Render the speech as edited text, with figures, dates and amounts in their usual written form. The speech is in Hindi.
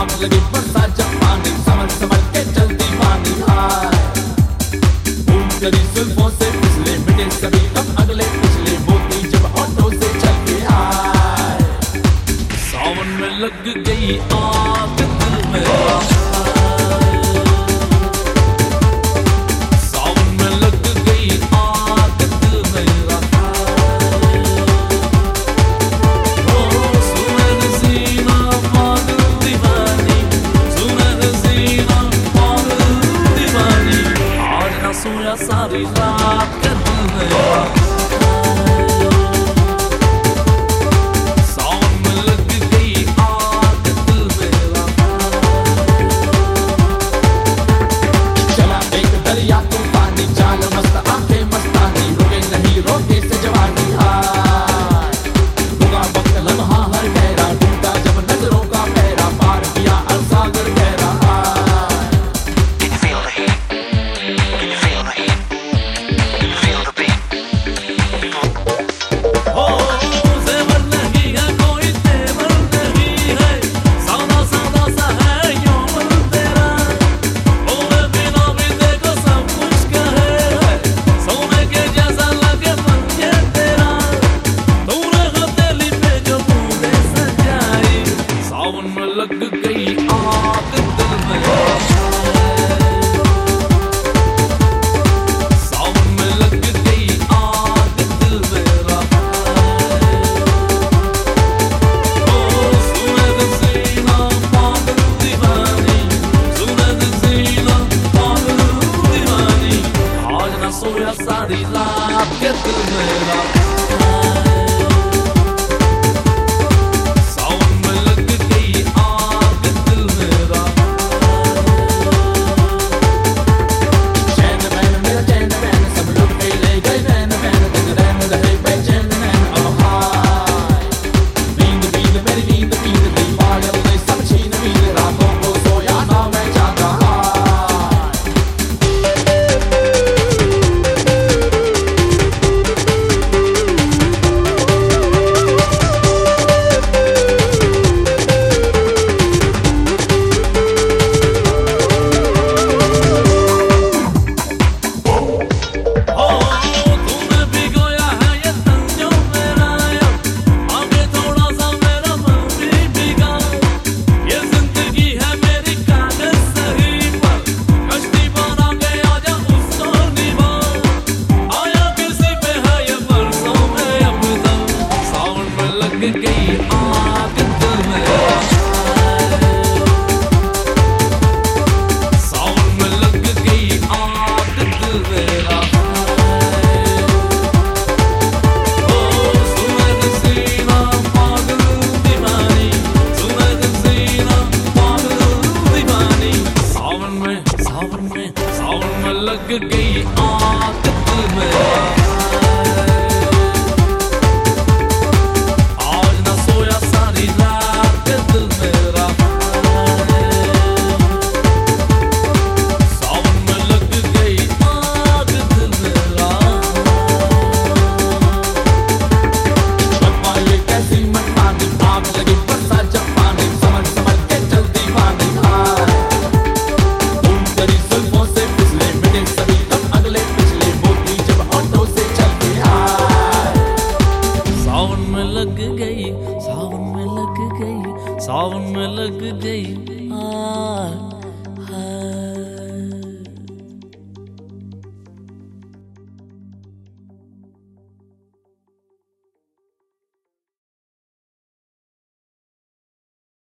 आग लगी बरसा जब पानी, समझ समझ के चलती पानी। हाय बूम करी जुल्फों से फिसले, मिटे सभी कब अगले पिछले, बोती जब होठों से चल के। हाय सावन में लग गई आग दिल में, सारी रात के दिल में सावन में लग गई आग दिल मेरा। चला एक दरिया तूफानी, चाल मस्त आंखें मस्तानी, रुके नहीं रोके से जवानी। हाय रुका वक्त लम्हा हर गहरा, टूटा जब नजरों का पहरा, पार किया अलसागर गहरा। लग गई आग दिल में, सावन में लग गई आग दिल मेरा। ओ सुनद सीना पागल दीवानी, सुनद सीना पागल दीवानी, आज ना सोया सारी रात के दिल मेरा। सावन में लग गई आग दिल में, आज ना सोया सारी रात के दिल मेरा। सावन में लग गई आग दिल मेरा। बप्पा ये कैसी मनमानी, आग लगी बरसा जब पानी, समझ समझ के चलती पानी। सावन में लग गई, सावन में लग गई, सावन में लग गई।